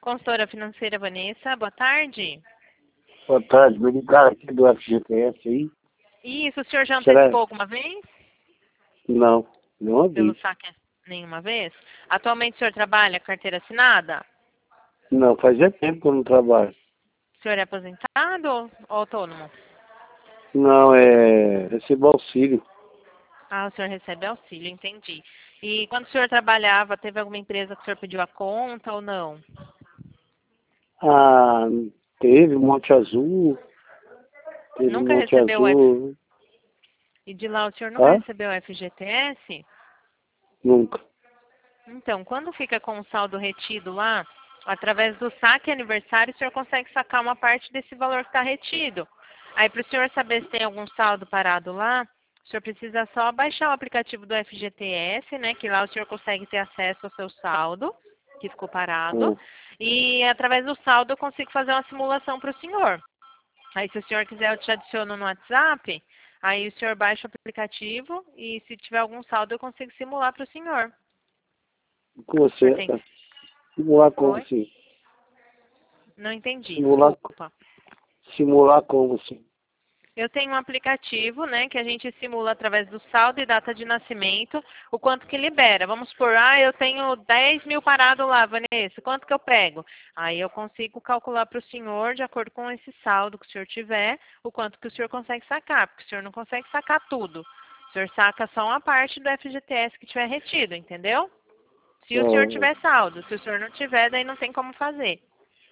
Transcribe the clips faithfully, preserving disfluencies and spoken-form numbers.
Consultora financeira Vanessa, boa tarde. Boa tarde, me ligaram aqui do F G T S aí. Isso, o senhor já Será? antecipou alguma vez? Não, não ouvi. Pelo saque nenhuma vez? Atualmente o senhor trabalha carteira assinada? Não, fazia tempo que eu não trabalho. O senhor é aposentado ou autônomo? Não, é recebo auxílio. Ah, o senhor recebe auxílio, entendi. E quando o senhor trabalhava, teve alguma empresa que o senhor pediu a conta ou não? Ah, teve Monte Azul, teve Nunca Monte recebeu o F... Azul. E de lá o senhor nunca Ah? recebeu o F G T S? Nunca. Então, quando fica com o saldo retido lá, através do saque aniversário, o senhor consegue sacar uma parte desse valor que está retido. Aí, para o senhor saber se tem algum saldo parado lá, o senhor precisa só baixar o aplicativo do F G T S, né? Que lá o senhor consegue ter acesso ao seu saldo, que ficou parado. Hum. E através do saldo eu consigo fazer uma simulação para o senhor. Aí, se o senhor quiser, eu te adiciono no WhatsApp. Aí o senhor baixa o aplicativo e se tiver algum saldo eu consigo simular para o senhor. Com O senhor você. tem que... Simular como Oi? assim? Não entendi, Simular, desculpa. simular como assim? Eu tenho um aplicativo, né, que a gente simula através do saldo e data de nascimento, o quanto que libera. Vamos supor, ah, eu tenho dez mil parado lá, Vanessa, quanto que eu pego? Aí eu consigo calcular para o senhor, de acordo com esse saldo que o senhor tiver, o quanto que o senhor consegue sacar, porque o senhor não consegue sacar tudo. O senhor saca só uma parte do F G T S que tiver retido, entendeu? Se o senhor Não, tiver saldo, se o senhor não tiver, daí não tem como fazer.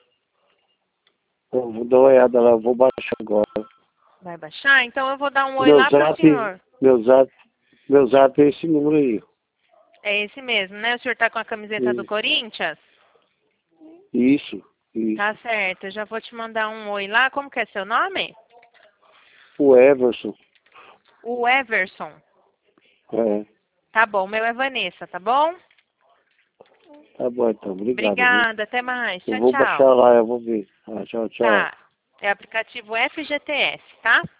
eu vou dar uma olhada lá, eu vou baixar agora. Vai baixar? Então eu vou dar um oi Meu lá pro zap, senhor. meu zap, meu zap é esse número aí. É esse mesmo, né? O senhor tá com a camiseta do Isso, Corinthians? isso. isso. Tá certo, eu já vou te mandar um oi lá. Como que é seu nome? O Everson. O Everson. É, Tá bom, meu é Vanessa, tá bom? tá bom então, obrigado, viu? Obrigada, até mais. Eu Tchau, vou baixar tchau. lá, eu vou ver. Ah, tchau, tchau. Tá, é aplicativo F G T S, tá?